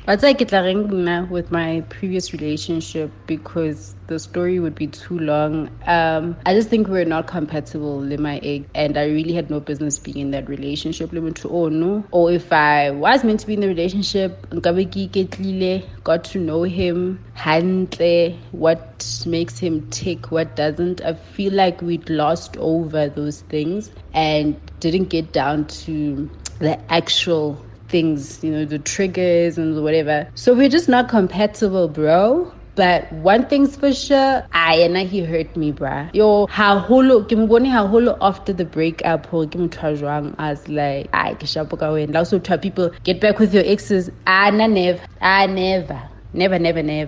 But like it with my previous relationship because the story would be too long. I just think we're not compatible, my egg, and I really had no business being in that relationship. Or if I was meant to be in the relationship, got to know him, what makes him tick, what doesn't. I feel like we glossed over those things and didn't get down to the actual things, the triggers and whatever. So we're just not compatible, bro. But one thing's for sure, he hurt me, bruh. Yo, how after the breakup, I was like, also try people, get back with your exes. Never. Never.